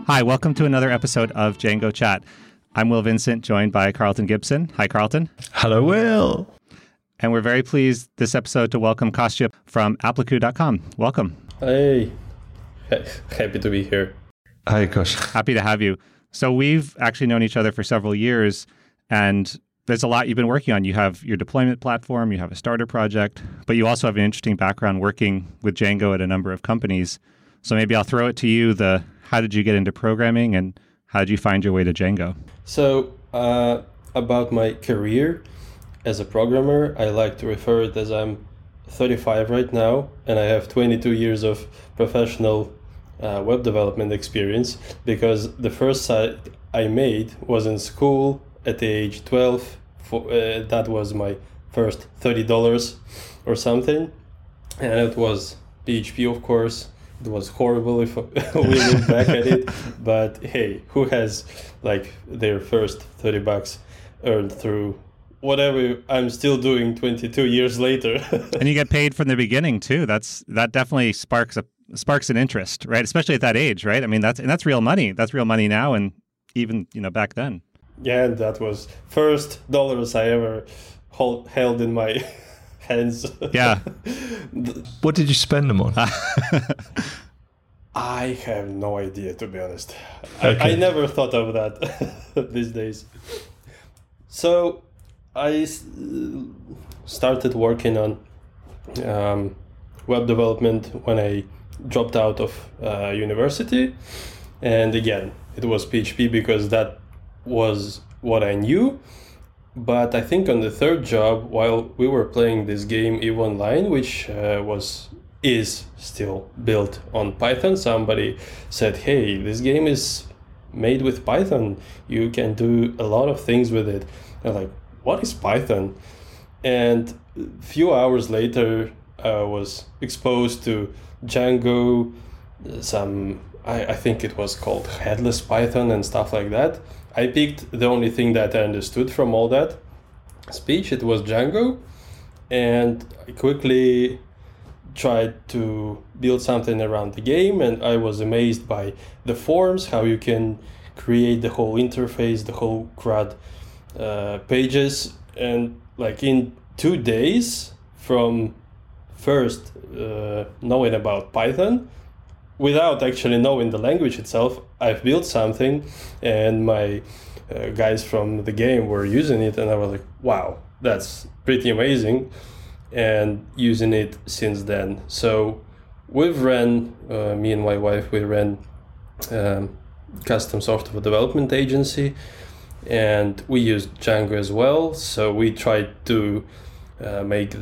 Hi, welcome to another episode of Django Chat. I'm Will Vincent, joined by Carlton Gibson. Hi, Carlton. Hello, Will. And we're very pleased this episode to welcome Kostya from Appliku.com. Welcome. Hey, happy to be here. Hi, Kosh. Happy to have you. So we've actually known each other for several years, and there's a lot you've been working on. You have your deployment platform, you have a starter project, but you also have an interesting background working with Django at a number of companies. So maybe I'll throw it to you, how did you get into programming and how did you find your way to Django? So, about my career as a programmer, I like to refer it as I'm 35 right now, and I have 22 years of professional web development experience, because the first site I made was in school at the age 12. That was my first $30 or something, and it was PHP, of course. It was horrible if we look back at it, but hey, who has like their first $30 earned through whatever I'm still doing 22 years later? And you get paid from the beginning too. That definitely sparks an interest, right? Especially at that age, right? I mean, that's real money. That's real money now, and even back then. Yeah, and that was first dollars I ever held in my hands. Yeah. What did you spend them on? I have no idea, to be honest. Okay. I never thought of that these days. So I started working on web development when I dropped out of university. And again, it was PHP because that was what I knew. But I think on the third job, while we were playing this game EVE Online, which is still built on Python, somebody said, hey, this game is made with Python. You can do a lot of things with it. I'm like, what is Python? And a few hours later, I was exposed to Django, I think it was called Headless Python and stuff like that. I picked the only thing that I understood from all that speech. It was Django, and I quickly tried to build something around the game, and I was amazed by the forms, how you can create the whole interface, the whole CRUD pages, and like in 2 days from first knowing about Python, without actually knowing the language itself, I've built something, and my guys from the game were using it, and I was like, wow, that's pretty amazing, and using it since then. So we've ran, me and my wife, we ran custom software development agency, and we used Django as well. So we tried to make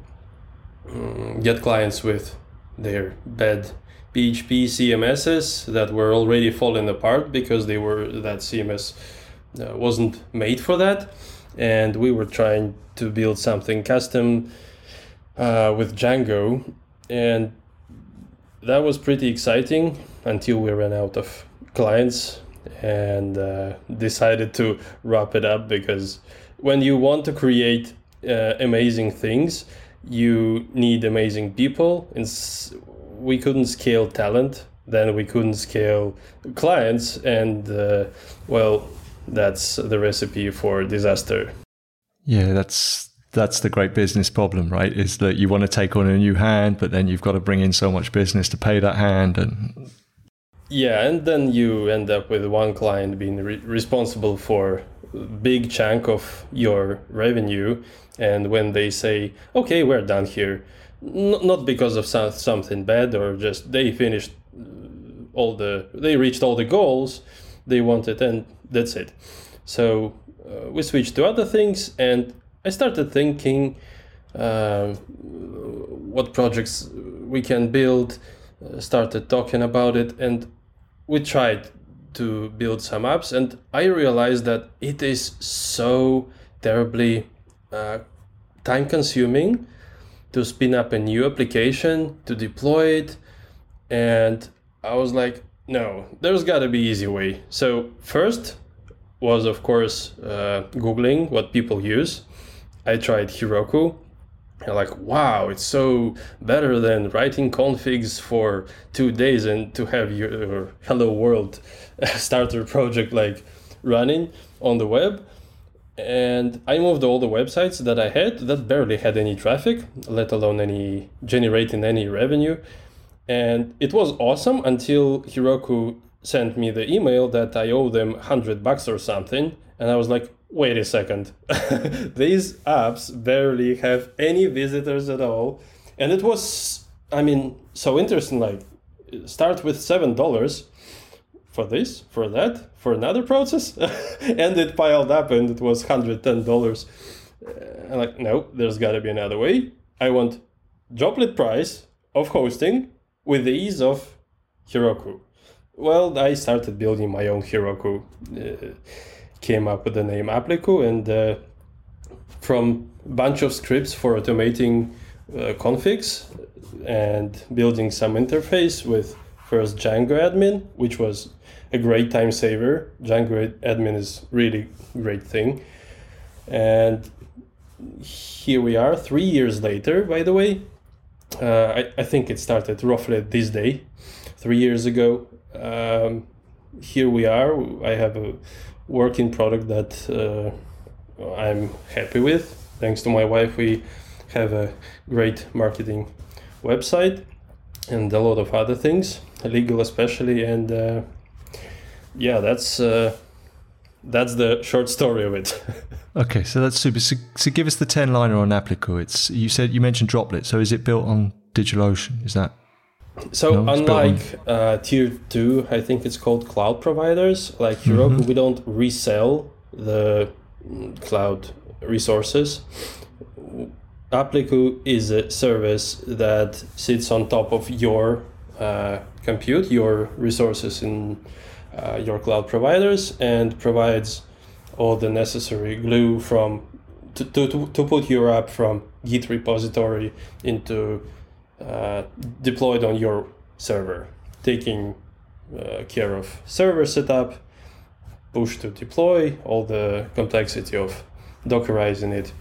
get clients with their bad PHP CMSs that were already falling apart because that CMS wasn't made for that, and we were trying to build something custom with Django, and that was pretty exciting until we ran out of clients and decided to wrap it up, because when you want to create amazing things, you need amazing people, and we couldn't scale talent, then we couldn't scale clients, and that's the recipe for disaster. Yeah, that's the great business problem, right? Is that you want to take on a new hand, but then you've got to bring in so much business to pay that hand, and yeah, and then you end up with one client being responsible for a big chunk of your revenue, and when they say, okay, we're done here, not because of something bad, or just they finished they reached all the goals they wanted, and that's it. So we switched to other things, and I started thinking what projects we can build, started talking about it, and we tried to build some apps, and I realized that it is so terribly time consuming to spin up a new application, to deploy it, and I was like, no, there's got to be easy way. So first was, of course, Googling what people use. I tried Heroku, And like, wow, it's so better than writing configs for 2 days and to have your Hello World starter project like running on the web. And I moved all the websites that I had that barely had any traffic, let alone generating any revenue. And it was awesome until Heroku sent me the email that I owe them $100 or something. And I was like, wait a second, these apps barely have any visitors at all. And it was, so interesting, like start with $7 for this, for that, for another process. And it piled up and it was $110. I'm like, no, there's gotta be another way. I want droplet price of hosting with the ease of Heroku. Well, I started building my own Heroku. Came up with the name Appliku, and from a bunch of scripts for automating configs and building some interface with first Django admin, which was a great time saver. Django admin is really great thing. And here we are 3 years later, by the way. I think it started roughly this day, 3 years ago. Here we are. I have a working product that I'm happy with. Thanks to my wife, we have a great marketing website and a lot of other things, legal especially. And that's the short story of it. Okay, so that's super. So give us the 10-liner on Appliku. You mentioned Droplet. So is it built on DigitalOcean? Is that? So unlike tier 2, I think it's called cloud providers, like Heroku, we don't resell the cloud resources. Appliku is a service that sits on top of your compute, your resources in your cloud providers, and provides all the necessary glue to put your app from Git repository into deployed on your server, taking care of server setup, push to deploy, all the complexity of Dockerizing it.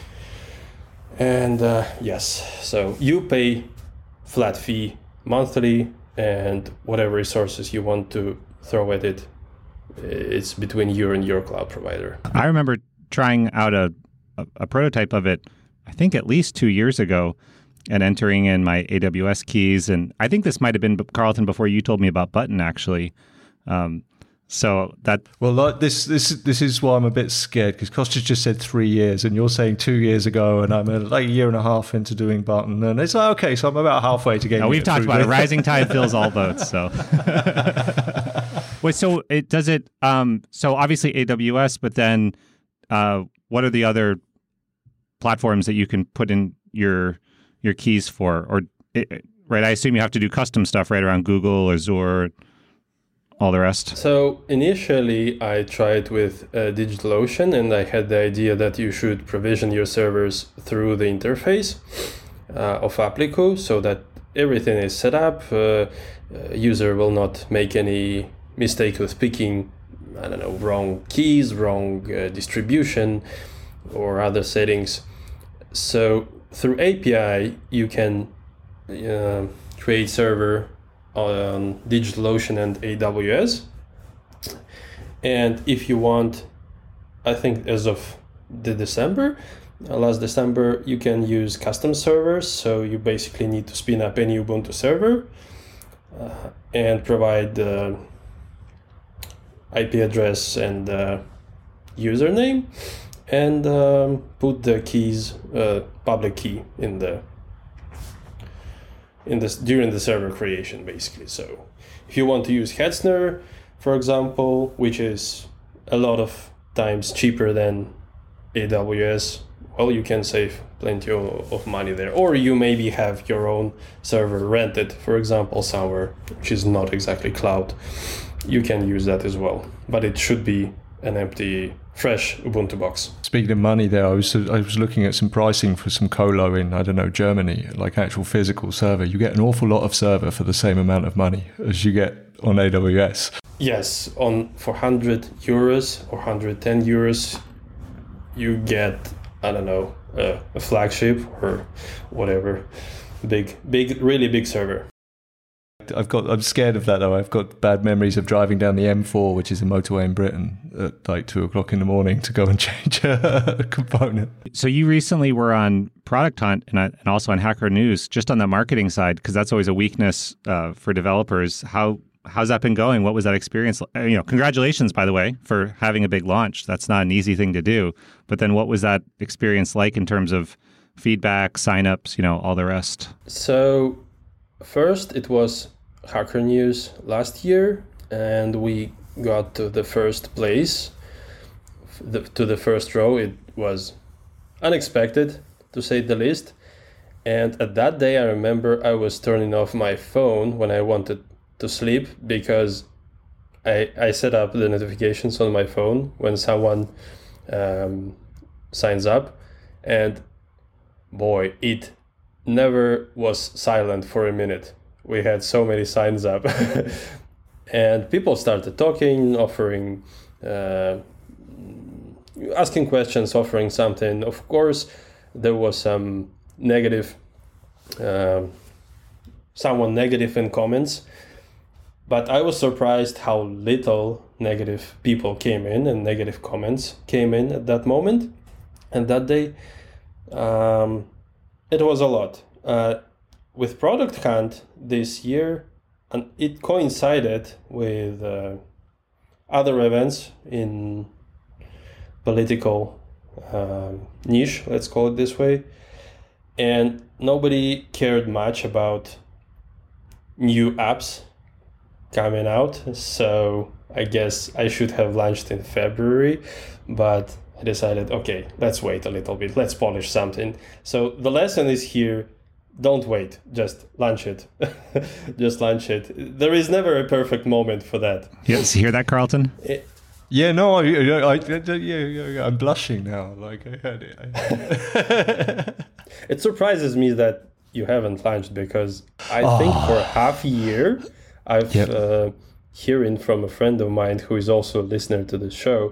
And so you pay flat fee monthly, and whatever resources you want to throw at it, it's between you and your cloud provider. I remember trying out a prototype of it, I think at least 2 years ago, and entering in my AWS keys. And I think this might have been, Carlton, before you told me about Button, actually. So that... Well, this is why I'm a bit scared, because Kostas just said 3 years, and you're saying 2 years ago, and I'm like a year and a half into doing Button. And it's like, okay, so I'm about halfway to getting we've talked about it. Rising tide fills all boats, so... Wait, so it does it... so obviously AWS, but then what are the other platforms that you can put in your keys for? Or right, I assume you have to do custom stuff right around Google, Azure, all the rest. So initially I tried with DigitalOcean, and I had the idea that you should provision your servers through the interface of Appliku, so that everything is set up. User will not make any mistake with picking, wrong keys, wrong distribution, or other settings. So through API, you can create server on DigitalOcean and AWS. And if you want, I think as of last December, you can use custom servers. So you basically need to spin up any Ubuntu server and provide the IP address and username, and put the keys, public key during the server creation, basically. So if you want to use Hetzner, for example, which is a lot of times cheaper than AWS, well, you can save plenty of money there. Or you maybe have your own server rented, for example, somewhere which is not exactly cloud. You can use that as well, but it should be an empty, fresh Ubuntu box. Speaking of money there, I was looking at some pricing for some colo in, Germany, like actual physical server. You get an awful lot of server for the same amount of money as you get on AWS. Yes, for 100 euros or 110 euros, you get, a flagship or whatever, really big server. I'm scared of that though. I've got bad memories of driving down the M4, which is a motorway in Britain, at like 2:00 in the morning to go and change a component. So you recently were on Product Hunt and also on Hacker News, just on the marketing side, because that's always a weakness for developers. How's that been going? What was that experience? Congratulations, by the way, for having a big launch. That's not an easy thing to do. But then what was that experience like in terms of feedback, signups, all the rest? So first it was Hacker News last year, and we got to the first place, to the first row. It was unexpected, to say the least. And at that day, I remember I was turning off my phone when I wanted to sleep, because I set up the notifications on my phone when someone signs up, and boy, it never was silent for a minute. We had so many signs up and people started talking, offering, asking questions, offering something. Of course, there was some negative, someone negative in comments, but I was surprised how little negative people came in and negative comments came in at that moment. And that day, it was a lot. With Product Hunt this year, and it coincided with other events in political niche, let's call it this way, and nobody cared much about new apps coming out. So I guess I should have launched in February, but I decided, okay, let's wait a little bit, let's polish something. So the lesson is here: don't wait, just launch it. Just launch it. There is never a perfect moment for that. Yes, you hear that, Carlton? Yeah, no, I'm blushing now. Like, I heard it. It surprises me that you haven't launched, because I think for half a year, I've hearing from a friend of mine who is also a listener to the show.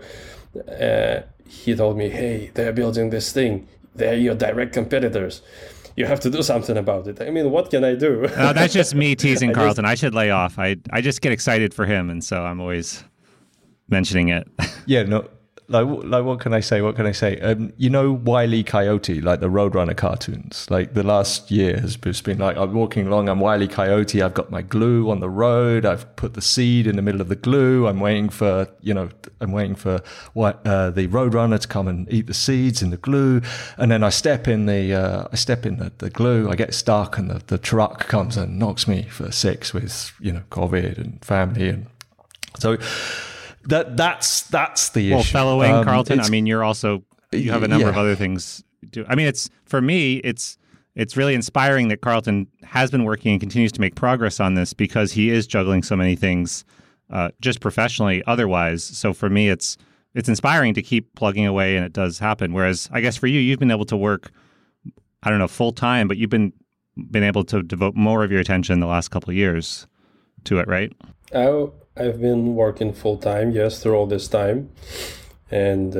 He told me, hey, they're building this thing. They're your direct competitors. You have to do something about it. I mean, what can I do? No, that's just me teasing Carlton. I should lay off. I just get excited for him, and so I'm always mentioning it. Yeah, no, like what can I say? What can I say? Wile E. Coyote, like the Roadrunner cartoons. Like the last year has been like, I'm walking along, I'm Wile E. Coyote. I've got my glue on the road. I've put the seed in the middle of the glue. I'm waiting for the Roadrunner to come and eat the seeds in the glue. And then I step in the glue. I get stuck, and the truck comes and knocks me for 6 with COVID and family, and so. That's the issue. Well, fellowing, Carlton, I mean, you have a number of other things to do. I mean, for me, it's really inspiring that Carlton has been working and continues to make progress on this, because he is juggling so many things just professionally otherwise. So for me, it's inspiring to keep plugging away, and it does happen. Whereas I guess for you, you've been able to work, I don't know, full time, but you've been able to devote more of your attention the last couple of years to it, right? I've been working full time, yes, through all this time, and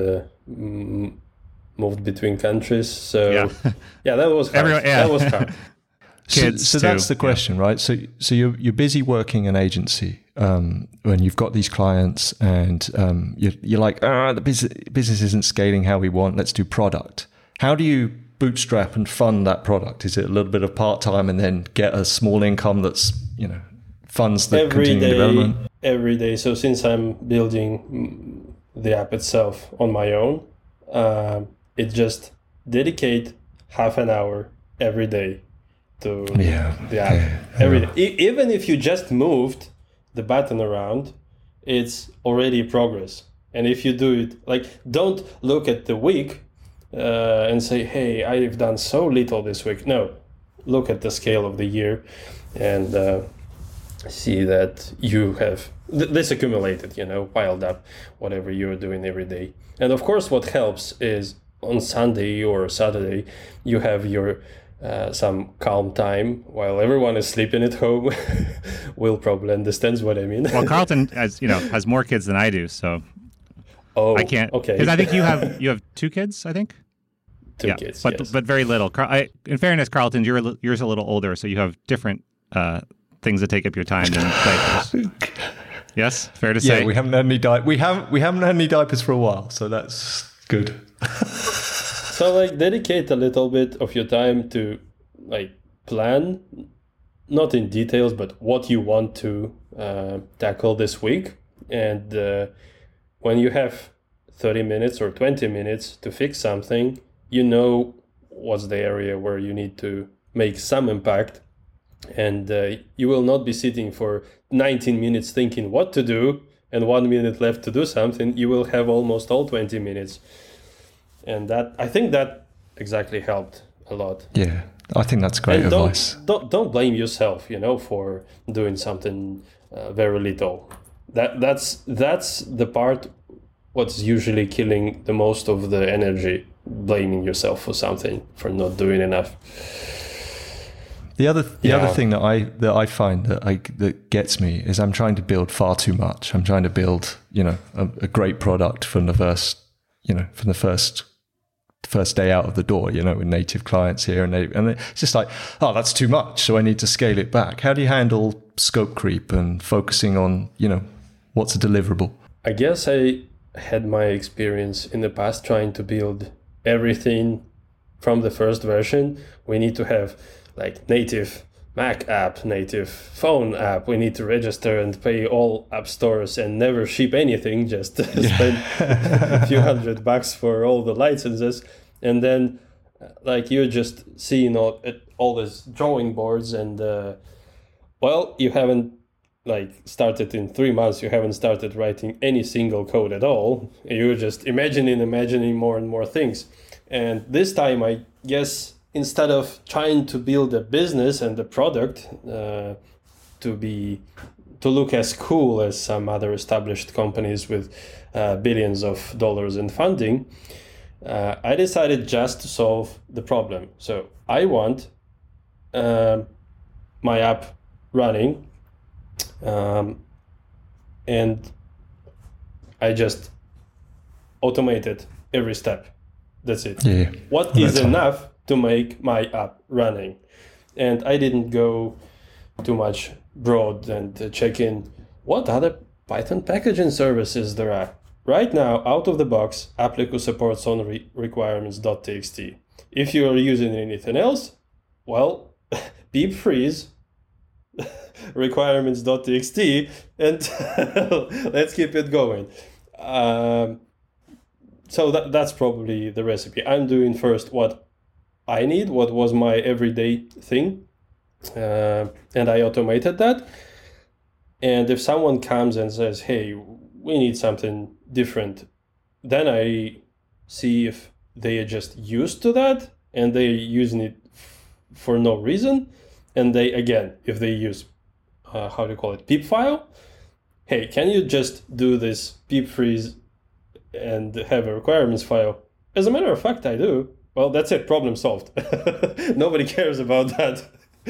moved between countries. So yeah, that was hard. That was hard. So that's the question, right? So you're busy working an agency when you've got these clients, and you're like, the business isn't scaling how we want. Let's do product. How do you bootstrap and fund that product? Is it a little bit of part time and then get a small income that's funds the continuing development? Every day. So since I'm building the app itself on my own, it just dedicate half an hour every day to the app. Every day. Even if you just moved the button around, it's already progress. And if you do it, like, don't look at the week and say, hey, I've done so little this week. No, look at the scale of the year and see that you have this accumulated, piled up, whatever you're doing every day. And of course, what helps is on Sunday or Saturday, you have your some calm time while everyone is sleeping at home. Will probably understands what I mean. Well, Carlton, has more kids than I do, so I can't. Okay. Because I think you have 2 kids, I think. Two kids, but yes. but very little. In fairness, Carlton, yours a little older, so you have different things that take up your time than diapers. Yes, fair to say. Yeah, we haven't had any we haven't had any diapers for a while, so that's good. So like dedicate a little bit of your time to like plan, not in details, but what you want to tackle this week. And when you have 30 minutes or 20 minutes to fix something, you know what's the area where you need to make some impact. And you will not be sitting for 19 minutes thinking what to do and 1 minute left to do something. You will have almost all 20 minutes. And I think that exactly helped a lot. Yeah, I think that's great and advice. Don't blame yourself, for doing something very little. That's the part what's usually killing the most of the energy, blaming yourself for something, for not doing enough. The other thing that I find that gets me is I'm trying to build far too much. I'm trying to build, a great product from the first day out of the door, with native clients here, and it's just like, oh, that's too much, so I need to scale it back. How do you handle scope creep and focusing on, what's a deliverable? I guess I had my experience in the past trying to build everything from the first version. We need to have like native Mac app, native phone app. We need to register and pay all app stores and never ship anything, just spend a few $100 for all the licenses. And then like you're just seeing all these drawing boards and you haven't like started in 3 months, you haven't started writing any single code at all. You're just imagining more and more things. And this time, I guess, instead of trying to build a business and a product to look as cool as some other established companies with billions of dollars in funding, I decided just to solve the problem. So I want my app running, and I just automated every step. That's it. Yeah. What is enough to make my app running? And I didn't go too much broad and check in what other Python packaging services there are. Right now, out of the box, Applico supports only requirements.txt. If you are using anything else, well, beep freeze requirements.txt and let's keep it going. So that's probably the recipe. I'm doing first what I need, what was my everyday thing, and I automated that. And if someone comes and says, hey, we need something different, then I see if they are just used to that and they're using it for no reason. And they, again, if they use, pip file, hey, can you just do this pip freeze and have a requirements file? As a matter of fact, I do. Well, that's it, problem solved. Nobody cares about that.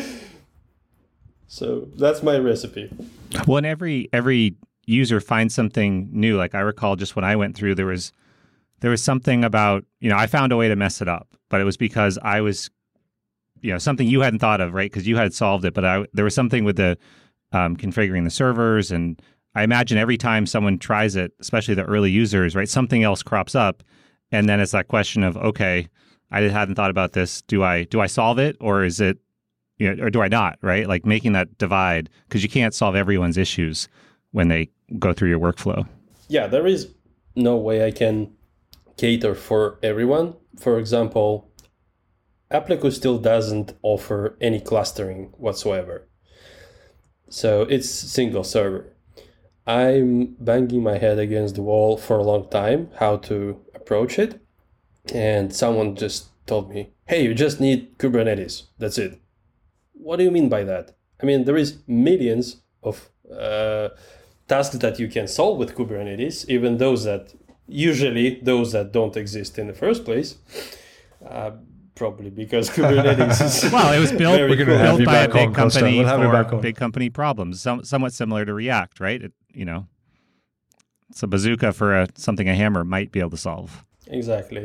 So that's my recipe. Well, and every user finds something new. Like I recall just when I went through, there was something about, I found a way to mess it up, but it was because I was, something you hadn't thought of, right? Because you had solved it, but there was something with the configuring the servers. And I imagine every time someone tries it, especially the early users, right, something else crops up. And then it's that question of, okay, I hadn't thought about this. Do I solve it, or is it, or do I not, right? Like making that divide, because you can't solve everyone's issues when they go through your workflow. Yeah, there is no way I can cater for everyone. For example, Applico still doesn't offer any clustering whatsoever. So it's single server. I'm banging my head against the wall for a long time how to approach it. And someone just told me, hey, you just need Kubernetes. That's it. What do you mean by that? I mean, there is millions of tasks that you can solve with Kubernetes, even those that don't exist in the first place. Probably because Kubernetes is well, it was built by a big company for big company problems, somewhat similar to React, right? It's a bazooka for something a hammer might be able to solve. Exactly.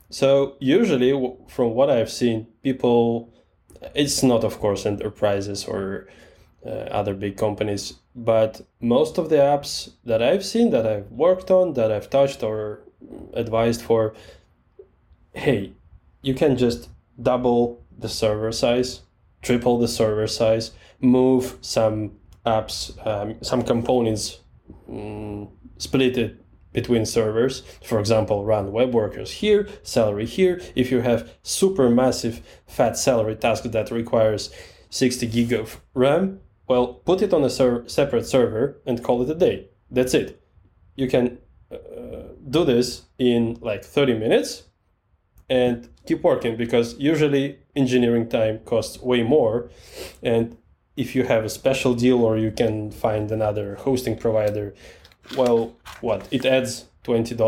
So usually, from what I've seen, people, it's not, of course, enterprises or other big companies, but most of the apps that I've seen, that I've worked on, that I've touched or advised for, hey, you can just double the server size, triple the server size, move some apps, some components, split it between servers. For example, run web workers here, Celery here. If you have super massive fat Celery task that requires 60 gig of RAM, well, put it on a separate server and call it a day. That's it. You can do this in like 30 minutes and keep working, because usually engineering time costs way more. And if you have a special deal or you can find another hosting provider, well, what? It adds $20,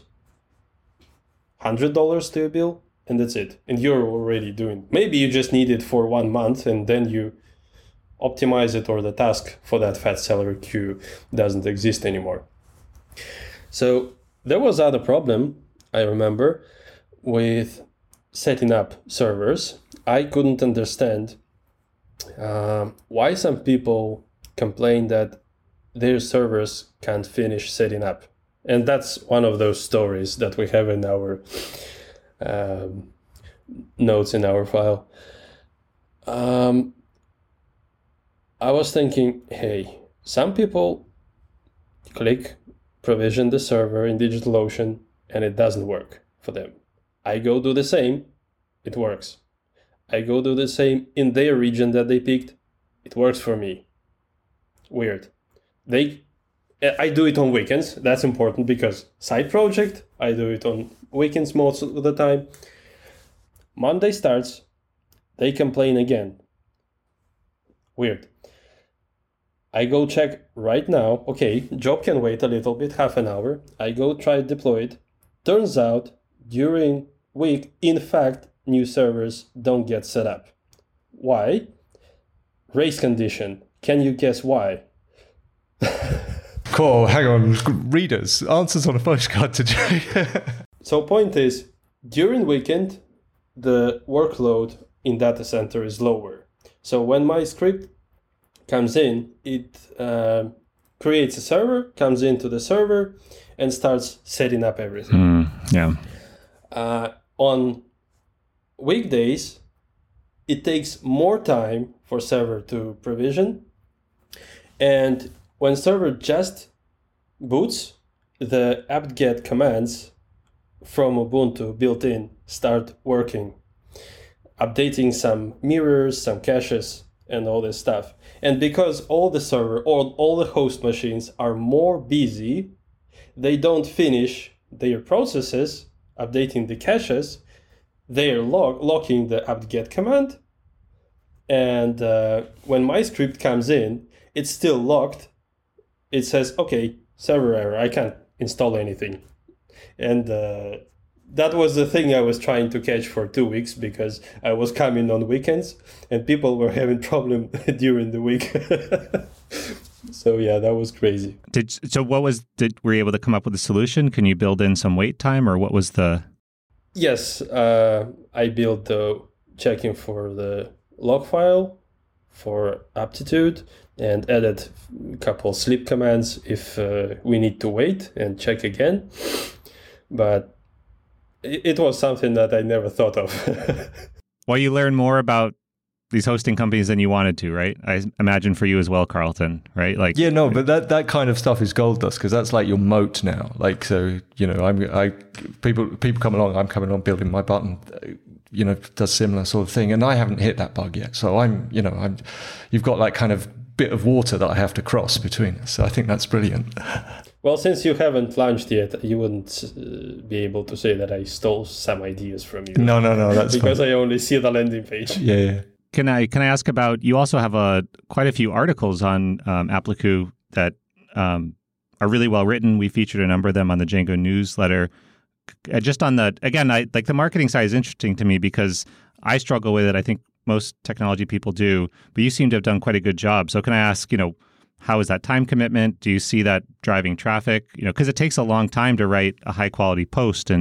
$100 to your bill, and that's it. And you're already doing. Maybe you just need it for 1 month and then you optimize it, or the task for that fat Celery queue doesn't exist anymore. So there was other problem, I remember, with setting up servers. I couldn't understand why some people complain that their servers can't finish setting up. And that's one of those stories that we have in our notes in our file. I was thinking, hey, some people click provision the server in DigitalOcean and it doesn't work for them. I go do the same, it works. I go do the same in their region that they picked, it works for me. Weird. I do it on weekends, that's important, because side project, I do it on weekends most of the time. Monday starts, they complain again. Weird. I go check right now, okay, job can wait a little bit, half an hour. I go try deploy it. Turns out, during week, in fact, new servers don't get set up. Why? Race condition. Can you guess why? Cool, hang on. Readers, answers on a postcard to Jay. So point is, during weekend, the workload in data center is lower. So when my script comes in, it creates a server, comes into the server, and starts setting up everything. On weekdays, it takes more time for server to provision. And when server just boots, the apt-get commands from Ubuntu built-in start working, updating some mirrors, some caches, and all this stuff. And because all the server or all the host machines are more busy, they don't finish their processes, updating the caches, they are locking the apt-get command. And when my script comes in, it's still locked. It says, okay, server error, I can't install anything. And that was the thing I was trying to catch for 2 weeks, because I was coming on weekends and people were having problem during the week. So yeah, that was crazy. Were you able to come up with a solution? Can you build in some wait time, or what was the? Yes, I built the checking for the log file for aptitude and added a couple sleep commands if we need to wait and check again. But it was something that I never thought of. Well, you learn more about these hosting companies than you wanted to, right? I imagine for you as well, Carlton, right? Like, yeah, no, but that kind of stuff is gold dust, because that's like your moat now. Like, so, you know, people come along, I'm coming on building my button, you know, does similar sort of thing, and I haven't hit that bug yet. So you've got like kind of bit of water that I have to cross between us. So I think that's brilliant. Well, since you haven't launched yet, you wouldn't be able to say that I stole some ideas from you. No, that's because fine. I only see the landing page. Yeah. Can I ask about, you also have quite a few articles on Appliku that are really well written. We featured a number of them on the Django newsletter. Just on the marketing side is interesting to me, because I struggle with it. I think most technology people do, but you seem to have done quite a good job. So can I ask, how is that time commitment? Do you see that driving traffic? Because it takes a long time to write a high quality post, and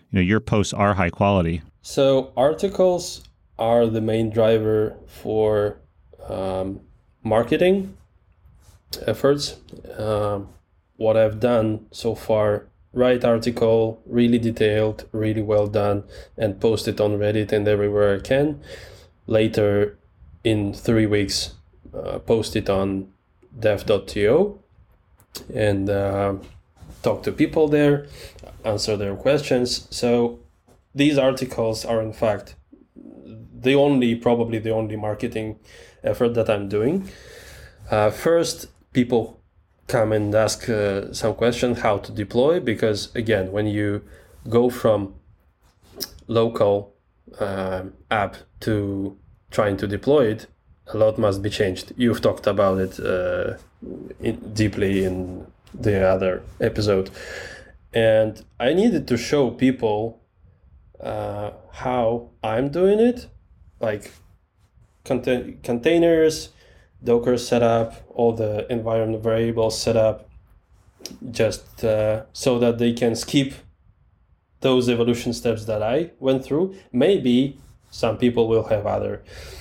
your posts are high quality. So articles are the main driver for marketing efforts. What I've done so far, write article, really detailed, really well done, and post it on Reddit and everywhere I can. Later, in 3 weeks, post it on dev.to and talk to people there, answer their questions. So these articles are in fact probably the only marketing effort that I'm doing. First, people come and ask some questions how to deploy, because again, when you go from local app to trying to deploy it, a lot must be changed. You've talked about it deeply in the other episode, and I needed to show people how I'm doing it, like containers, Docker setup, all the environment variables set up, just so that they can skip those evolution steps that I went through. Maybe some people will have other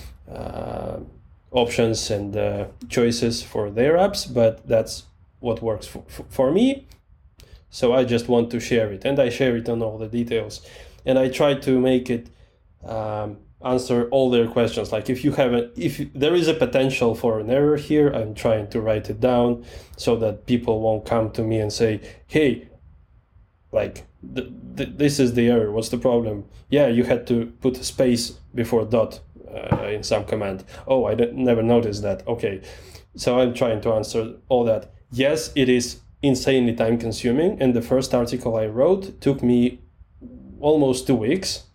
options and choices for their apps, but that's what works for me. So I just want to share it, and I share it on all the details, and I try to make it answer all their questions. Like if there is a potential for an error here, I'm trying to write it down so that people won't come to me and say, hey, like this is the error, what's the problem? Yeah, you had to put a space before dot in some command. Oh, I never noticed that. Okay, so I'm trying to answer all that. Yes, it is insanely time consuming, and the first article I wrote took me almost 2 weeks.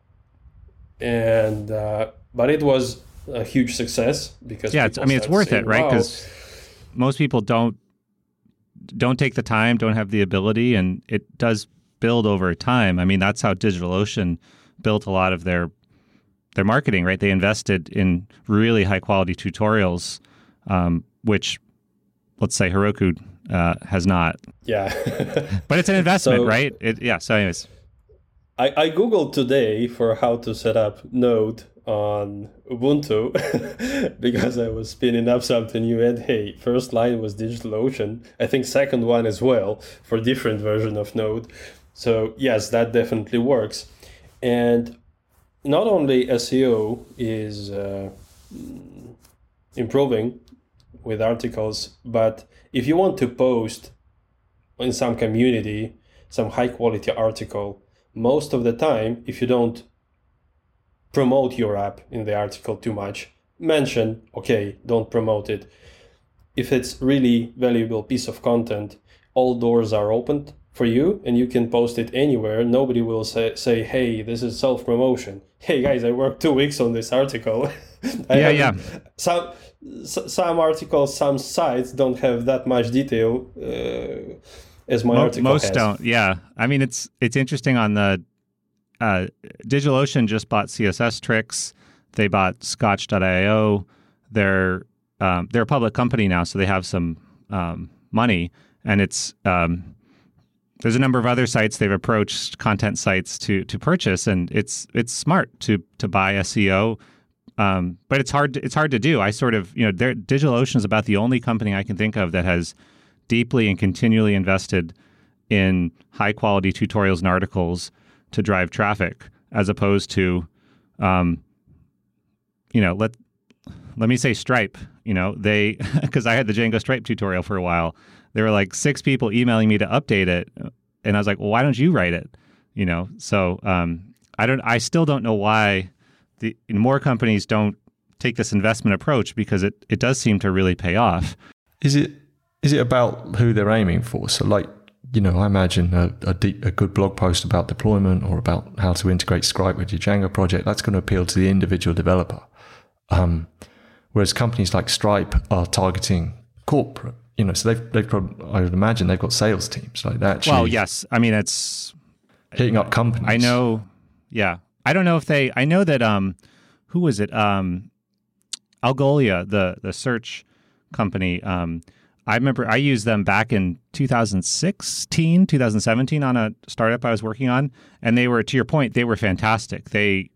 And but it was a huge success because it's worth it, right? Because most people don't take the time, don't have the ability, and it does build over time. I mean, that's how DigitalOcean built a lot of their marketing, right? They invested in really high quality tutorials, which, let's say, Heroku has not. Yeah, but it's an investment, right? So, anyways. I Googled today for how to set up Node on Ubuntu because I was spinning up something new, and hey, first line was DigitalOcean. I think second one as well for different version of Node. So yes, that definitely works. And not only SEO is improving with articles, but if you want to post in some community, some high quality article, most of the time, if you don't promote your app in the article too much, mention, okay, don't promote it. If it's really valuable piece of content, all doors are opened for you and you can post it anywhere. Nobody will say, hey, this is self-promotion. Hey guys, I worked 2 weeks on this article. Some articles, some sites don't have that much detail as my article most has. Don't. Yeah. I mean, it's interesting on the DigitalOcean just bought CSS Tricks. They bought Scotch.io. They're a public company now, so they have some money. And it's there's a number of other sites they've approached, content sites to purchase, and it's smart to buy SEO. But it's hard to do. I sort of, DigitalOcean is about the only company I can think of that has deeply and continually invested in high quality tutorials and articles to drive traffic, as opposed to, let me say Stripe. They because I had the Django Stripe tutorial for a while. There were like 6 people emailing me to update it, and I was like, well, why don't you write it? So I still don't know why more companies don't take this investment approach, because it does seem to really pay off. Is it about who they're aiming for? So I imagine a good blog post about deployment or about how to integrate Scribe with your Django project, that's going to appeal to the individual developer. Whereas companies like Stripe are targeting corporate, so they've probably, I would imagine they've got sales teams like that. Well, yes. I mean, it's hitting up companies. I know. Yeah. I don't know if I know that, who was it? Algolia, the search company, I remember I used them back in 2017 on a startup I was working on, and they were, to your point, they were fantastic. They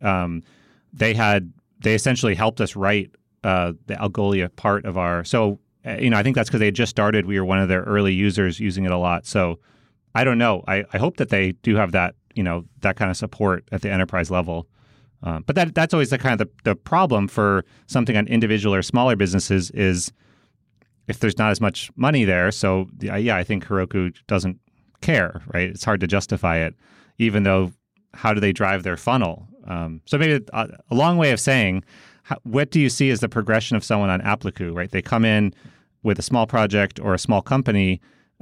essentially helped us write the Algolia part of our. So I think that's because they had just started. We were one of their early users using it a lot. So I don't know. I hope that they do have that that kind of support at the enterprise level. But that's always the kind of the problem for something on individual or smaller businesses is if there's not as much money there. So I think Heroku doesn't care, right? It's hard to justify it, even though how do they drive their funnel? So maybe a long way of saying, what do you see as the progression of someone on Appliku, right? They come in with a small project or a small company.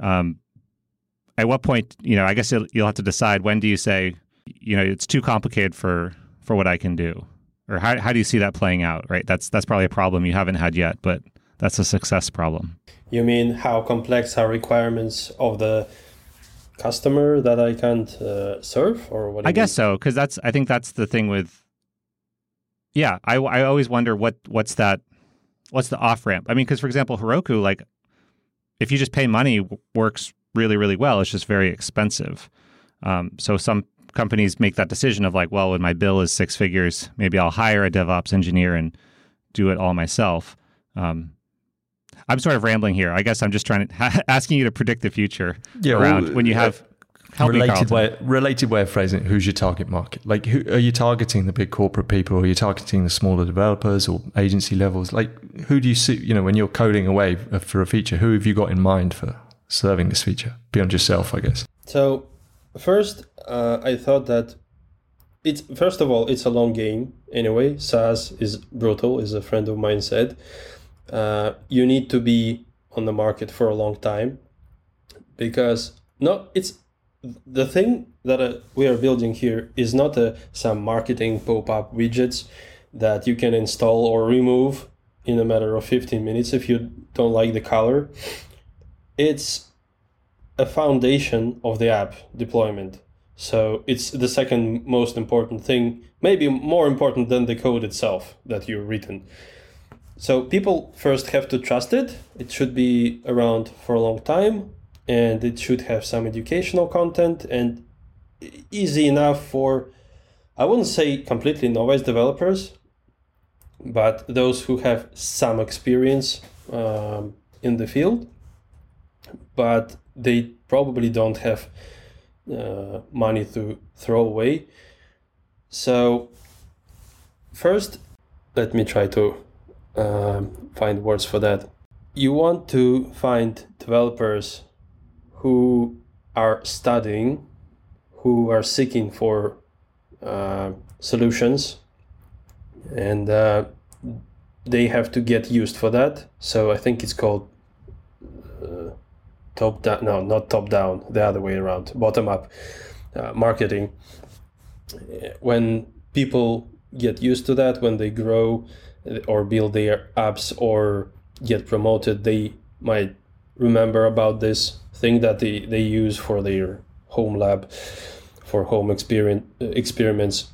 At what point, I guess you'll have to decide, when do you say, it's too complicated for what I can do? Or how do you see that playing out, right? That's probably a problem you haven't had yet, but that's a success problem. You mean how complex are requirements of the customer that I can't serve, or what? I guess so, because I think that's the thing with. Yeah, I always wonder what's the off ramp. I mean, because for example, Heroku, like, if you just pay money, works really, really well. It's just very expensive. So some companies make that decision of like, well, when my bill is 6 figures, maybe I'll hire a DevOps engineer and do it all myself. I'm sort of rambling here. I guess I'm just asking you to predict the future around when you have related way of phrasing it. Who's your target market? Like, who are you targeting? The big corporate people? Or are you targeting the smaller developers or agency levels? Like, who do you see? When you're coding away for a feature, who have you got in mind for serving this feature beyond yourself, I guess? So first, I thought that first of all, it's a long game anyway. SaaS is brutal, as a friend of mine said. You need to be on the market for a long time, because it's the thing that we are building here is not some marketing pop-up widgets that you can install or remove in a matter of 15 minutes if you don't like the color. It's a foundation of the app deployment. So it's the second most important thing, maybe more important than the code itself that you've written. So people first have to trust it. It should be around for a long time, and it should have some educational content and easy enough for, I wouldn't say completely novice developers, but those who have some experience in the field, but they probably don't have money to throw away. So first, let me try to find words for that. You want to find developers who are studying, who are seeking for solutions, and they have to get used for that. So I think it's called top down. No, not top down. The other way around. Bottom up marketing. When people get used to that, when they grow or build their apps or get promoted, they might remember about this thing that they use for their home lab, for home experiments.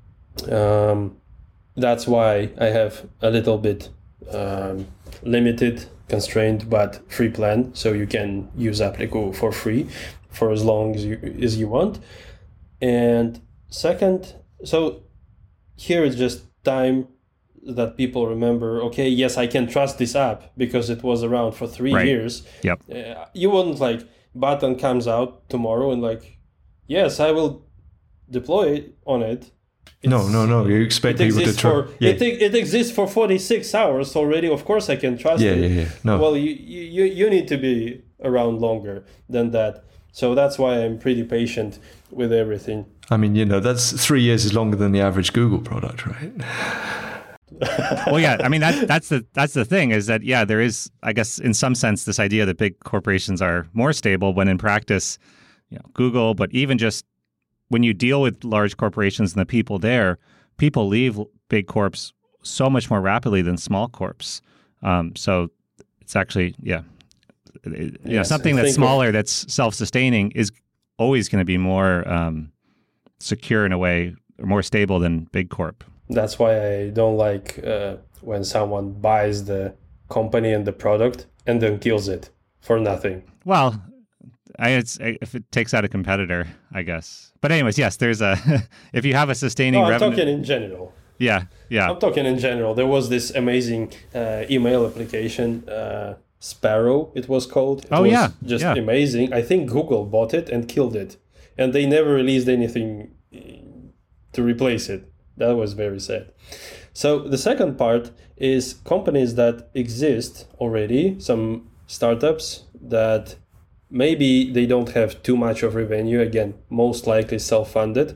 That's why I have a little bit limited, constrained, but free plan. So you can use Appliku for free for as long as you want. And second, so here it's just time that people remember, okay, yes, I can trust this app because it was around for 3 years. Yep. You wouldn't like button comes out tomorrow and like, yes, I will deploy it on it. No. You expect people to trust. It exists for 46 hours already. Of course, I can trust it. Yeah. No. Well, you need to be around longer than that. So that's why I'm pretty patient with everything. I mean, that's 3 years is longer than the average Google product, right? Well, yeah. I mean, that's the thing is that, yeah, there is, I guess, in some sense, this idea that big corporations are more stable when in practice, Google, but even just when you deal with large corporations and the people there, people leave big corps so much more rapidly than small corps. So it's actually, something that's smaller, that's self-sustaining is always going to be more secure in a way, or more stable than big corp. That's why I don't like when someone buys the company and the product and then kills it. for nothing. Well, if it takes out a competitor, I guess. But anyways, yes, there's a if you have a sustaining I'm revenue. talking in general. Yeah. I'm talking in general. There was this amazing email application, Sparrow, it was called. It was just amazing. I think Google bought it and killed it. And they never released anything to replace it. That was very sad. So the second part is companies that exist already, some startups that maybe they don't have too much of revenue, again, most likely self-funded,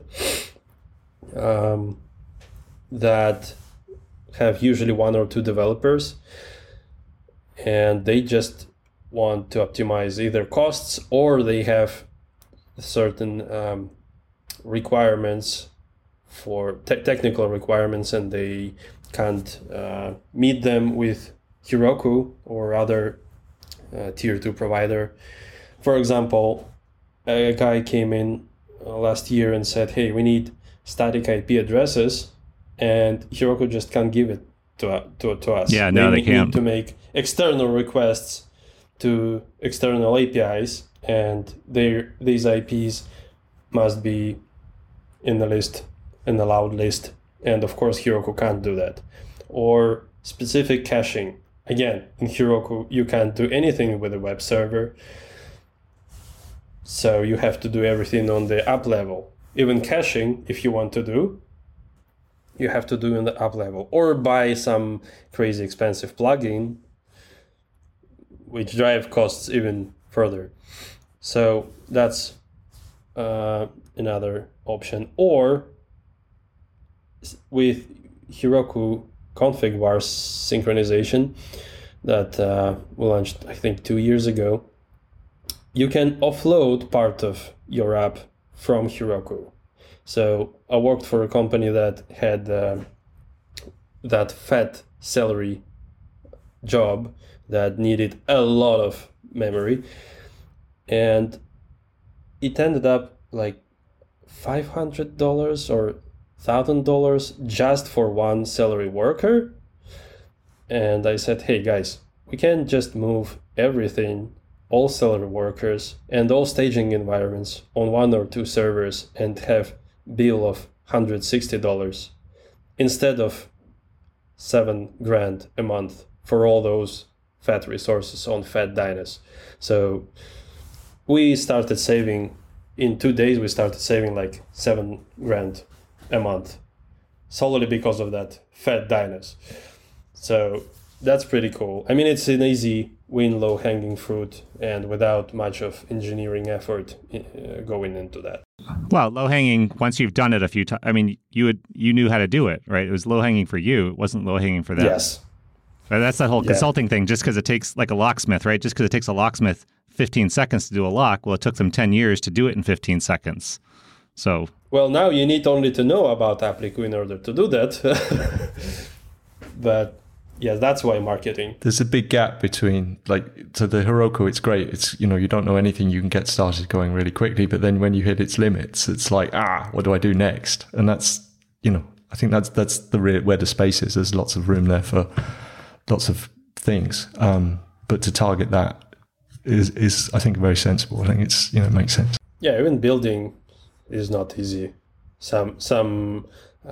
that have usually one or two developers, and they just want to optimize either costs or they have certain requirements for technical requirements and they can't meet them with Heroku or other tier 2 provider. For example, a guy came in last year and said, hey, we need static IP addresses, and Heroku just can't give it to us. Yeah, no, they can't. Need to make external requests to external APIs, and these IPs must be in the list, in the allowed list. And of course, Heroku can't do that. Or specific caching. Again, in Heroku, you can't do anything with a web server. So you have to do everything on the app level. Even caching, if you want to do, you have to do in the app level. Or buy some crazy expensive plugin, which drive costs even further. So that's another option. Or with Heroku config vars synchronization that we launched, I think, 2 years ago, you can offload part of your app from Heroku. So I worked for a company that had that fat salary job that needed a lot of memory, and it ended up like $500 or $1,000 just for one salary worker. And I said, hey guys, we can't just move everything, all salary workers and all staging environments on one or two servers and have bill of $160 instead of $7,000 a month for all those fat resources on Fat Dynas. So we started saving, in 2 days we started saving like $7,000 a month solely because of that Fat Dynas. So that's pretty cool. I mean, it's an easy win, low hanging fruit, and without much of engineering effort going into that. Well, low hanging, once you've done it a few times, I mean, you knew how to do it, right? It was low hanging for you. It wasn't low hanging for them. Yes. Right? That's that whole consulting thing. Just because it takes, like a locksmith, right? Just because it takes a locksmith 15 seconds to do a lock, well, it took them 10 years to do it in 15 seconds. So. Well, now you need only to know about Appliku in order to do that. But yeah, that's why marketing. There's a big gap between, so the Heroku, it's great. It's, you don't know anything. You can get started going really quickly. But then when you hit its limits, it's like, what do I do next? And that's, I think that's where the space is. There's lots of room there for lots of things. But to target that is I think, very sensible. I think it's, it makes sense. Yeah, even building is not easy. Some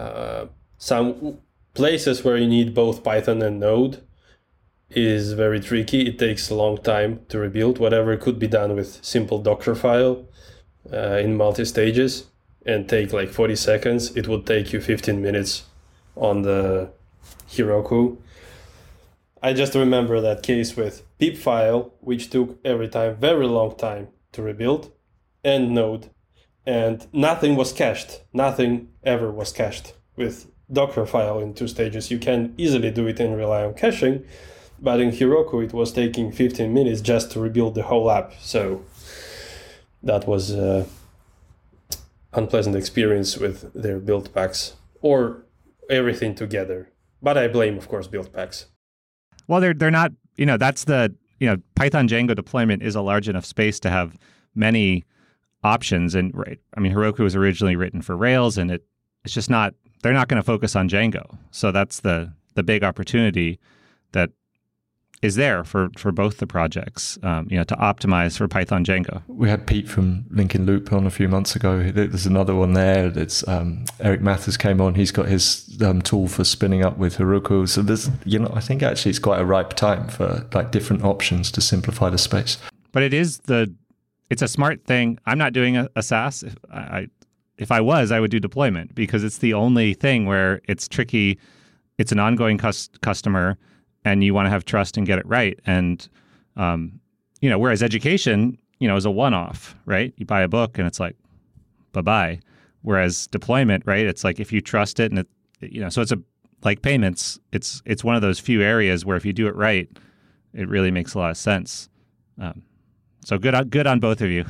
places where you need both Python and Node is very tricky. It takes a long time to rebuild. Whatever could be done with simple Docker file in multi-stages and take like 40 seconds, it would take you 15 minutes on the Heroku. I just remember that case with pip file, which took every time very long time to rebuild, and Node. And nothing was cached. Nothing ever was cached with Docker file in 2 stages. You can easily do it and rely on caching, but in Heroku it was taking 15 minutes just to rebuild the whole app. So that was an unpleasant experience with their build packs or everything together. But I blame, of course, build packs. Well, they're not, that's the, Python Django deployment is a large enough space to have many options. And right, I mean, Heroku was originally written for Rails, and it's just not, they're not going to focus on Django. So that's the big opportunity that is there for both the projects, to optimize for Python Django. We had Pete from Lincoln Loop on a few months ago. There's another one there. It's Eric Mathers came on. He's got his tool for spinning up with Heroku. So there's, I think actually it's quite a ripe time for like different options to simplify the space. But it's a smart thing. I'm not doing a SaaS. If I was, I would do deployment because it's the only thing where it's tricky. It's an ongoing customer, and you want to have trust and get it right. And whereas education, is a one-off, right? You buy a book and it's like, bye-bye. Whereas deployment, right? It's like if you trust it, and so it's like payments. It's one of those few areas where if you do it right, it really makes a lot of sense. So good on both of you.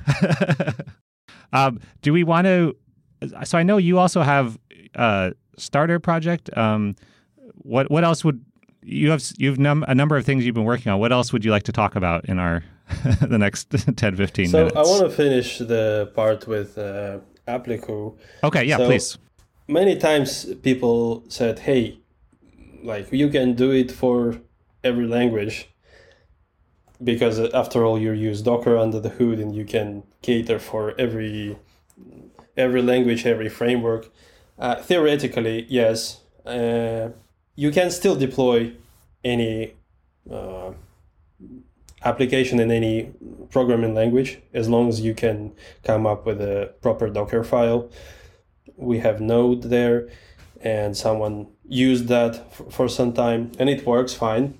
Do we want to? So I know you also have a starter project. What else would you've a number of things you've been working on? What else would you like to talk about in our the next 10, 15 minutes? So I want to finish the part with Applico. Okay, yeah, please. Many times people said, hey, like you can do it for every language because after all you use Docker under the hood and you can cater for every language, every framework. Theoretically, yes. You can still deploy any application in any programming language as long as you can come up with a proper Docker file. We have Node there, and someone used that for some time, and it works fine.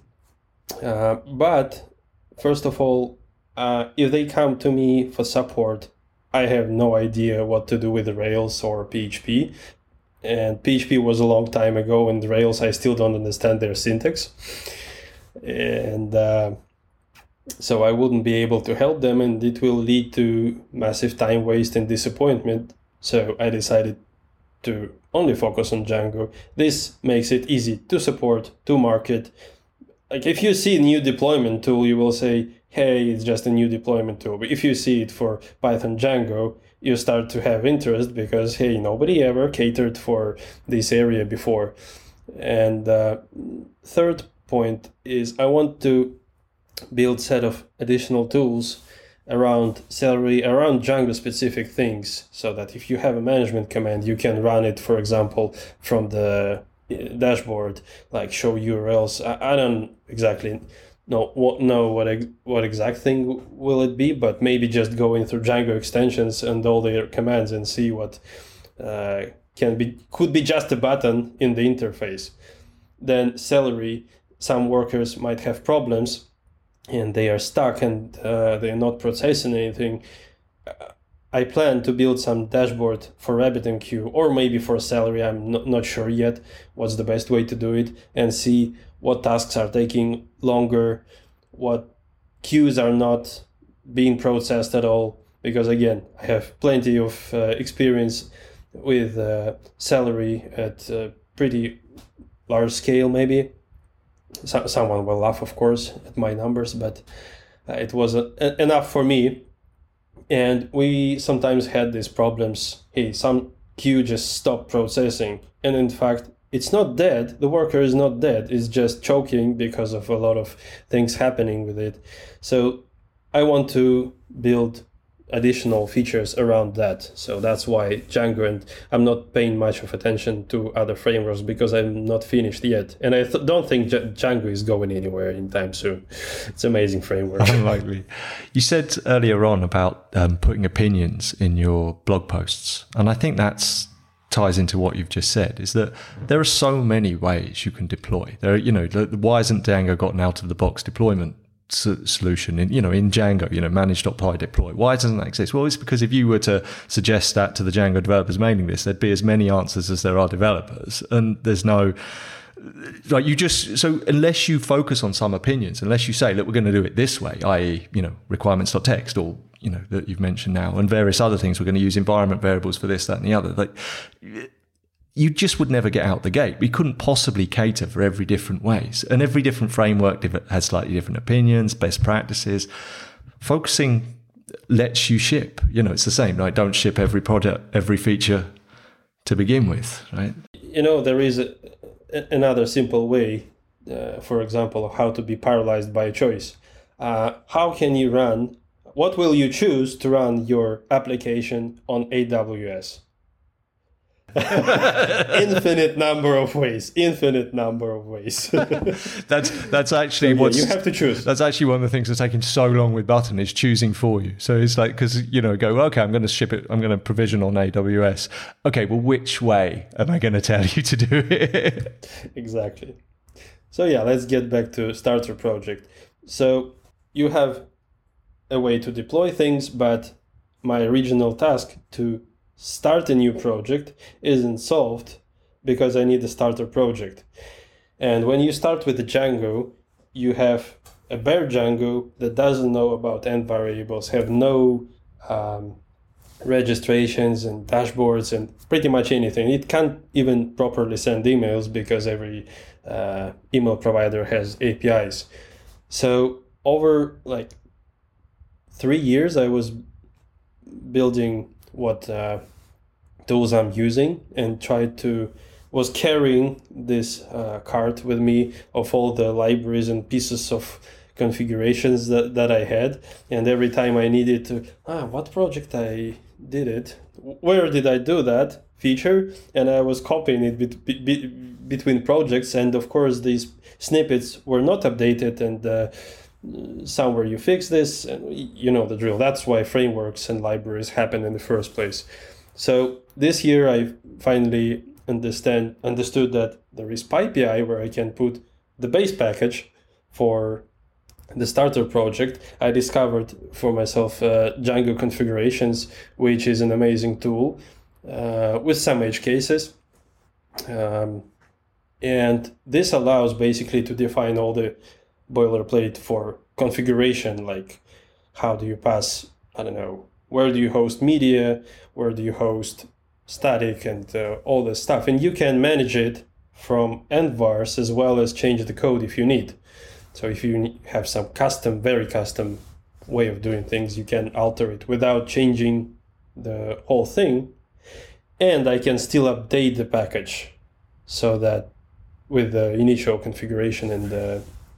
But first of all, if they come to me for support, I have no idea what to do with Rails or PHP. And PHP was a long time ago, and Rails, I still don't understand their syntax. And so I wouldn't be able to help them, and it will lead to massive time waste and disappointment. So I decided to only focus on Django. This makes it easy to support, to market. Like if you see a new deployment tool, you will say, hey, it's just a new deployment tool. But if you see it for Python Django, you start to have interest because, hey, nobody ever catered for this area before. And third point is I want to build set of additional tools around Celery, around Django specific things, so that if you have a management command, you can run it, for example, from the dashboard, like show URLs. I don't exactly know what exact thing will it be, but maybe just going through Django extensions and all their commands and see what could be just a button in the interface. Then Celery, some workers might have problems and they are stuck and they're not processing anything. I plan to build some dashboard for RabbitMQ or maybe for Celery. I'm not sure yet what's the best way to do it, and see what tasks are taking longer, what queues are not being processed at all. Because again, I have plenty of experience with Celery at a pretty large scale maybe. Someone will laugh, of course, at my numbers, but it was enough for me. And we sometimes had these problems. Hey, some queue just stopped processing. And in fact, it's not dead. The worker is not dead. It's just choking because of a lot of things happening with it. So I want to build additional features around that. So that's why Django, and I'm not paying much of attention to other frameworks because I'm not finished yet. And I don't think Django is going anywhere anytime soon. It's an amazing framework. Unlikely. You said earlier on about putting opinions in your blog posts. And I think that's ties into what you've just said, is that there are so many ways you can deploy. There, why hasn't Django gotten out of the box deployment solution in Django, manage.py deploy? Why doesn't that exist? Well, it's because if you were to suggest that to the Django developers mailing list, there'd be as many answers as there are developers, and there's no so unless you focus on some opinions, unless you say, look, we're going to do it this way, i.e., requirements.txt, or that you've mentioned now, and various other things, we're going to use environment variables for this, that, and the other, you just would never get out the gate. We couldn't possibly cater for every different ways. And every different framework has slightly different opinions, best practices. Focusing lets you ship. It's the same, right? Don't ship every product, every feature to begin with, right? There is another simple way for example, of how to be paralyzed by a choice. How can you run? What will you choose to run your application on AWS? Infinite number of ways. That's actually what you have to choose. That's actually one of the things that's taking so long with Button is choosing for you. So it's like, because go, okay, I'm going to ship it, I'm going to provision on AWS. Okay, well, which way am I going to tell you to do it? Exactly. So yeah, let's get back to starter project. So you have a way to deploy things, but my original task to start a new project isn't solved because I need a starter project. And when you start with the Django, you have a bare Django that doesn't know about end variables, have no registrations and dashboards and pretty much anything. It can't even properly send emails because every email provider has APIs. So over like 3 years, I was building what tools I'm using and was carrying this cart with me of all the libraries and pieces of configurations that I had. And every time I needed to, what project I did it? Where did I do that feature? And I was copying it between projects. And of course, these snippets were not updated, and somewhere you fix this, and you know the drill. That's why frameworks and libraries happen in the first place. So this year I finally understood that there is PyPI where I can put the base package for the starter project. I discovered for myself Django configurations, which is an amazing tool with some edge cases. And this allows basically to define all the boilerplate for configuration, like how do you pass, where do you host media, where do you host static, and all this stuff. And you can manage it from envars as well as change the code if you need. So if you have some very custom way of doing things, you can alter it without changing the whole thing. And I can still update the package so that with the initial configuration and the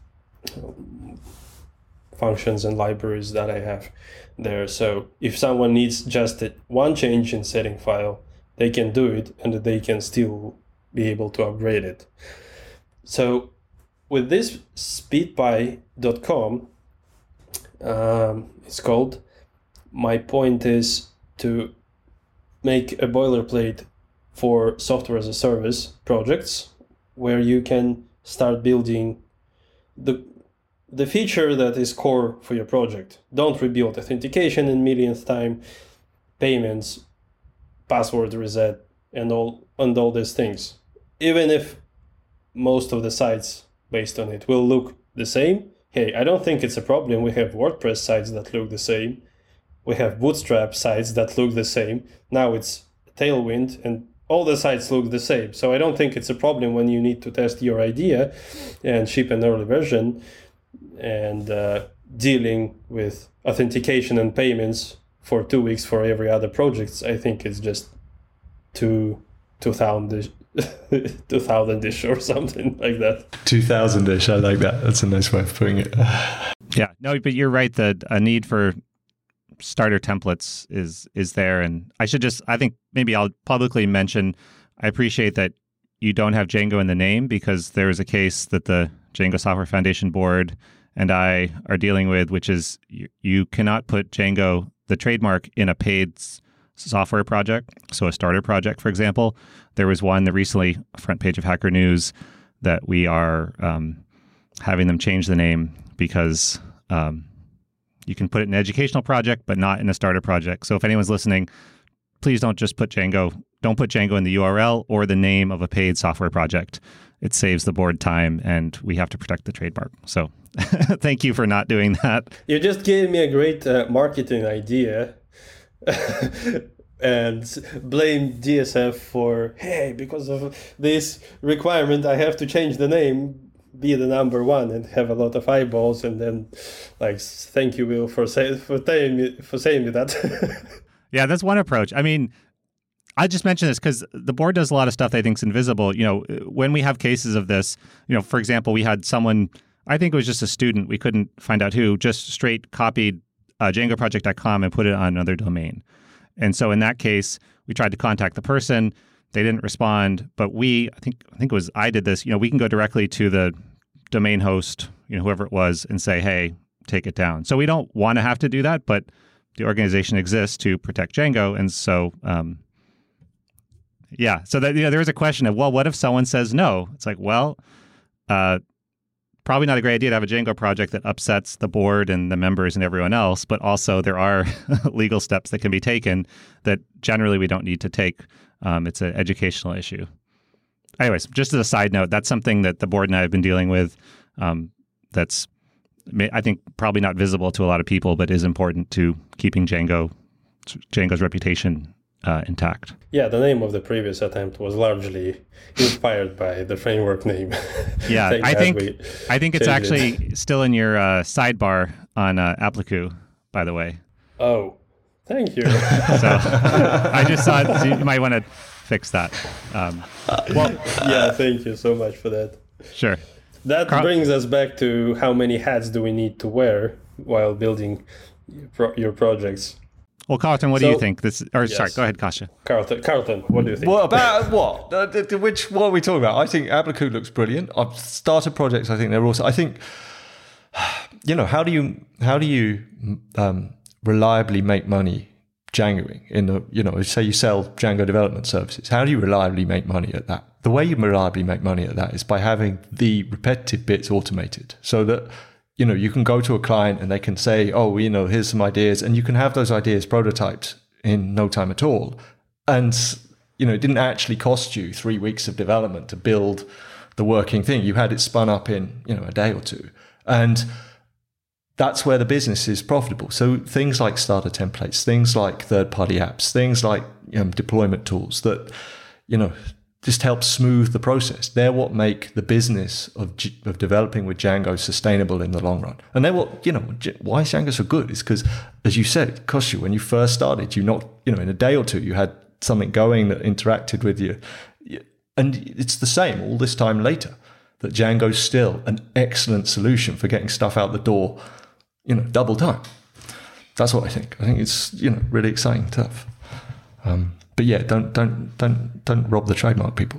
functions and libraries that I have there. So if someone needs just one change in setting file, they can do it and they can still be able to upgrade it. So with this speedpy.com, it's called, my point is to make a boilerplate for software as a service projects where you can start building the feature that is core for your project. Don't rebuild authentication in millionth time, payments, password reset, and all these things. Even if most of the sites based on it will look the same, hey, I don't think it's a problem. We have WordPress sites that look the same. We have Bootstrap sites that look the same. Now it's Tailwind, and all the sites look the same. So I don't think it's a problem when you need to test your idea and ship an early version, and dealing with authentication and payments for 2 weeks for every other project. I think it's just 2000-ish or something like that. 2000-ish, I like that. That's a nice way of putting it. Yeah, no, but you're right that a need for starter templates is there. And I think maybe I'll publicly mention, I appreciate that you don't have Django in the name, because there is a case that the Django Software Foundation board and I are dealing with, which is you cannot put Django, the trademark, in a paid software project. So a starter project, for example, there was one that recently, front page of Hacker News, that we are having them change the name because you can put it in an educational project, but not in a starter project. So if anyone's listening, please don't just put Django. Don't put Django in the URL or the name of a paid software project. It saves the board time, and we have to protect the trademark. So thank you for not doing that. You just gave me a great marketing idea. And blame DSF for, hey, because of this requirement, I have to change the name, be the number one, and have a lot of eyeballs, and then, like, thank you, Will, for saying me that. Yeah, that's one approach. I mean, I just mention this because the board does a lot of stuff that I think is invisible. When we have cases of this, for example, we had someone, I think it was just a student, we couldn't find out who, just straight copied djangoproject.com and put it on another domain. And so in that case, we tried to contact the person. They didn't respond, but I think it was I did this. We can go directly to the domain host, whoever it was, and say, hey, take it down. So we don't want to have to do that, but the organization exists to protect Django. And so, so that, there was a question of, well, what if someone says no? It's like, well, probably not a great idea to have a Django project that upsets the board and the members and everyone else, but also there are legal steps that can be taken that generally we don't need to take. It's an educational issue. Anyways, just as a side note, that's something that the board and I have been dealing with. That's, I think, probably not visible to a lot of people, but is important to keeping Django's reputation intact. Yeah, the name of the previous attempt was largely inspired by the framework name. Yeah, I think it's actually still in your sidebar on Appliku, by the way. Oh, thank you. So I just thought you might want to fix that. Yeah, thank you so much for that. Sure. That brings us back to how many hats do we need to wear while building your projects. Well, Carlton, what do you think? Sorry, go ahead, Kasia. Carlton, what do you think? Well, about what? What are we talking about? I think Appliku looks brilliant. I've started projects. I think they're also. I think, how do you reliably make money Djangoing in the, say you sell Django development services? How do you reliably make money at that? The way you reliably make money at that is by having the repetitive bits automated, so that you can go to a client and they can say, oh, here's some ideas, and you can have those ideas prototyped in no time at all. And, it didn't actually cost you 3 weeks of development to build the working thing. You had it spun up in, a day or two. And that's where the business is profitable. So things like starter templates, things like third-party apps, things like deployment tools that, just help smooth the process. They're what make the business of developing with Django sustainable in the long run. And they're what, why is Django so good? Is because, as you said, it cost you when you first started. In a day or two, you had something going that interacted with you. And it's the same all this time later, that Django's still an excellent solution for getting stuff out the door, double time. That's what I think. I think it's, really exciting stuff. But yeah, don't rob the trademark, people.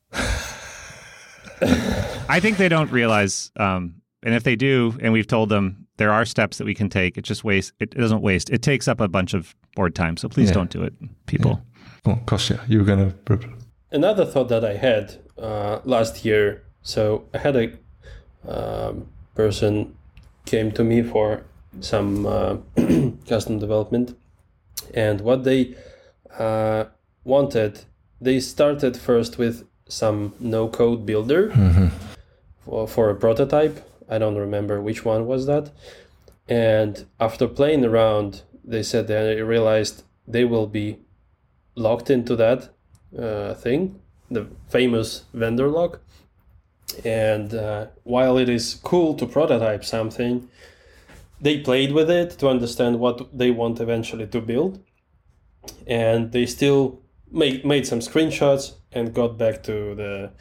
I think they don't realize, and if they do, and we've told them there are steps that we can take, it doesn't waste. It takes up a bunch of board time, so please don't do it, people. Yeah. Oh, Kasia, you were going to... Another thought that I had last year, so I had a person came to me for some custom development, and what they wanted, they started first with some no-code builder for a prototype. I don't remember which one was that. And after playing around, they said they realized they will be locked into that thing, the famous vendor lock. And while it is cool to prototype something, they played with it to understand what they want eventually to build. And they still made some screenshots and got back to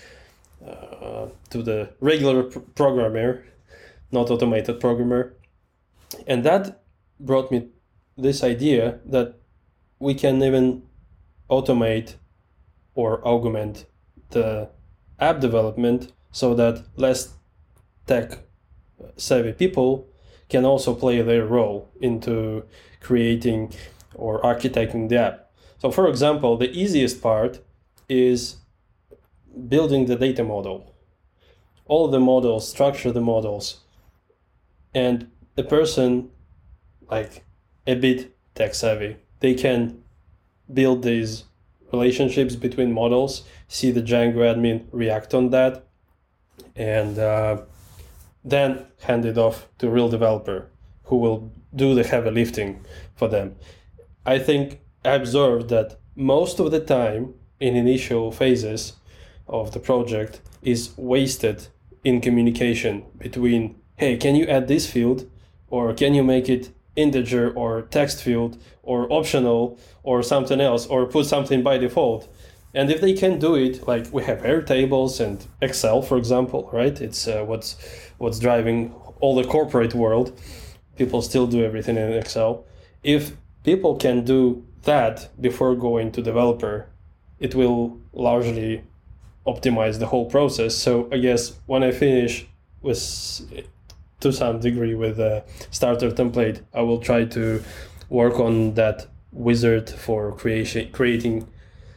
the regular programmer, not automated programmer. And that brought me this idea that we can even automate or augment the app development so that less tech savvy people can also play their role into creating or architecting the app. So for example, the easiest part is building the data model. All the models, structure the models. And a person like a bit tech savvy, they can build these relationships between models, see the Django admin react on that, and then hand it off to a real developer who will do the heavy lifting for them. I think I observed that most of the time in initial phases of the project is wasted in communication between, hey, can you add this field? Or can you make it integer or text field or optional or something else, or put something by default. And if they can do it, like we have Airtables and Excel, for example, right? It's what's driving all the corporate world. People still do everything in Excel. If people can do that before going to developer, it will largely optimize the whole process. So I guess when I finish with, to some degree, with a starter template, I will try to work on that wizard for creating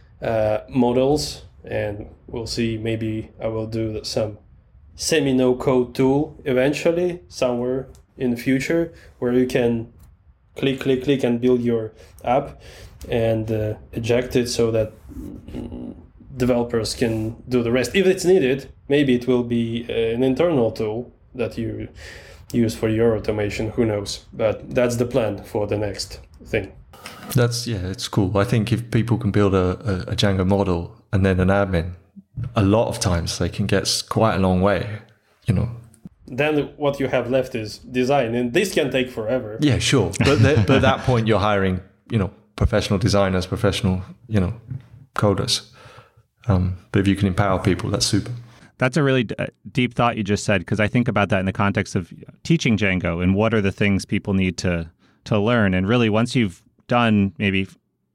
models, and we'll see. Maybe I will do some semi-no code tool eventually somewhere in the future where you can click and build your app and eject it so that developers can do the rest. If it's needed, maybe it will be an internal tool that you use for your automation, who knows? But that's the plan for the next thing. It's cool. I think if people can build a Django model and then an admin, a lot of times they can get quite a long way, Then what you have left is design, and this can take forever. Yeah, sure. But at that point, you're hiring, professional designers, professional, coders. But if you can empower people, that's super. That's a really deep thought you just said, because I think about that in the context of teaching Django and what are the things people need to learn. And really, once you've done maybe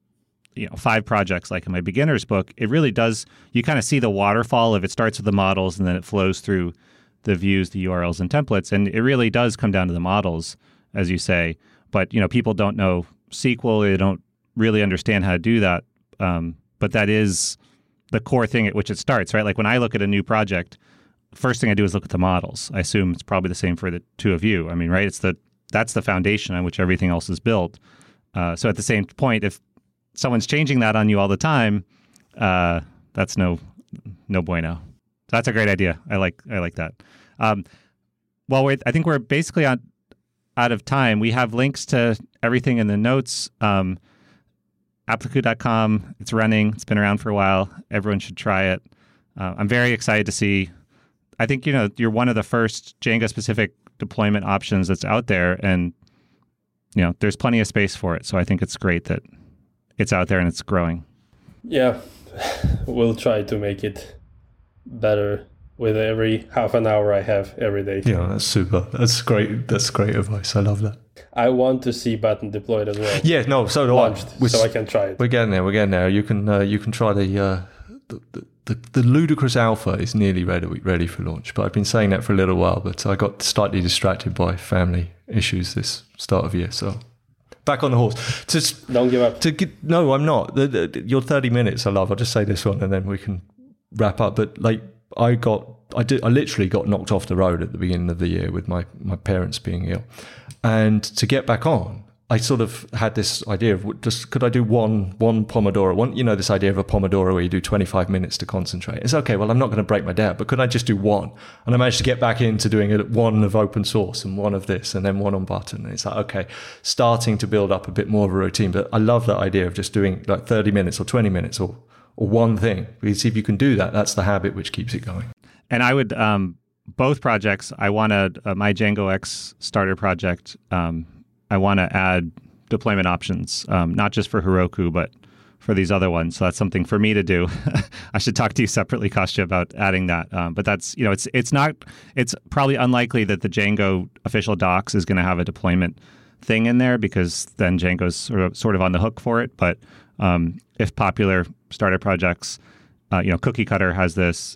5 projects like in my beginner's book, it really does, you kind of see the waterfall of it starts with the models and then it flows through the views, the URLs, and templates. And it really does come down to the models, as you say. But, people don't know SQL. They don't really understand how to do that. But that is the core thing at which it starts, right? Like when I look at a new project, first thing I do is look at the models. I assume it's probably the same for the two of you. I mean, right? That's the foundation on which everything else is built. So at the same point, if someone's changing that on you all the time, that's no bueno. That's a great idea. I like that. Well, I think we're basically out of time. We have links to everything in the notes. Appliku.com. It's running. It's been around for a while. Everyone should try it. I'm very excited to see. I think you're one of the first Django-specific deployment options that's out there, and there's plenty of space for it. So I think it's great that it's out there and it's growing. Yeah, we'll try to make it better with every half an hour I have every day. Yeah, that's super. That's great. That's great advice. I love that. I want to see Button deployed as well. Yeah, no, so do launched, I. So I can try it. We're getting there. You can try the ludicrous alpha is nearly ready for launch. But I've been saying that for a little while. But I got slightly distracted by family issues this start of year. So back on the horse. Don't give up. No, I'm not. Your 30 minutes, I love. I'll just say this one, and then we can wrap up. But I literally got knocked off the road at the beginning of the year with my parents being ill, and to get back on, I sort of had this idea of just could I do one Pomodoro, this idea of a Pomodoro where you do 25 minutes to concentrate. It's okay. Well, I'm not going to break my dad, but could I just do one? And I managed to get back into doing it, one of open source and one of this, and then one on Button. And it's like, okay, starting to build up a bit more of a routine. But I love that idea of just doing like 30 minutes or 20 minutes or one thing. Because if you can do that, that's the habit which keeps it going. And I would, both projects, I want to, my Django X starter project, I want to add deployment options, not just for Heroku, but for these other ones. So that's something for me to do. I should talk to you separately, Kostya, about adding that. But that's, it's probably unlikely that the Django official docs is going to have a deployment thing in there, because then Django's sort of on the hook for it. But if popular starter projects, Cookie Cutter has this,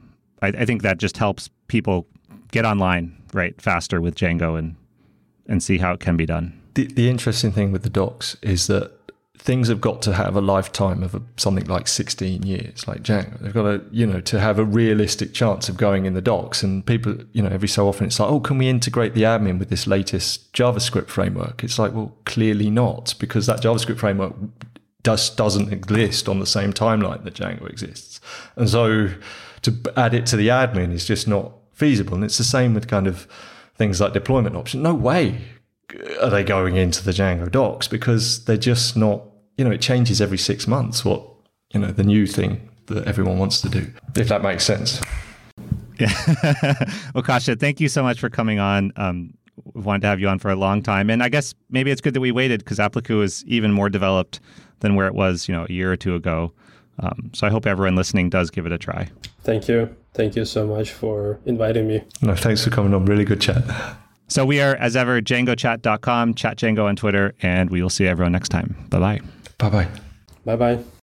I think that just helps people get online faster with Django and see how it can be done. The interesting thing with the docs is that things have got to have a lifetime of something like 16 years, like Django. They've got to, to have a realistic chance of going in the docs. And people, every so often it's like, oh, can we integrate the admin with this latest JavaScript framework? It's like, well, clearly not, because that JavaScript framework doesn't exist on the same timeline that Django exists. And so to add it to the admin is just not feasible. And it's the same with kind of things like deployment options. No way are they going into the Django docs, because they're just not, it changes every 6 months what, the new thing that everyone wants to do, if that makes sense. Yeah. Well, Kostya, thank you so much for coming on. We've wanted to have you on for a long time. And I guess maybe it's good that we waited because Appliku is even more developed than where it was, a year or two ago. So I hope everyone listening does give it a try. Thank you. Thank you so much for inviting me. No, thanks for coming on. Really good chat. So we are, as ever, DjangoChat.com, Chat Django on Twitter, and we will see everyone next time. Bye-bye. Bye-bye. Bye-bye.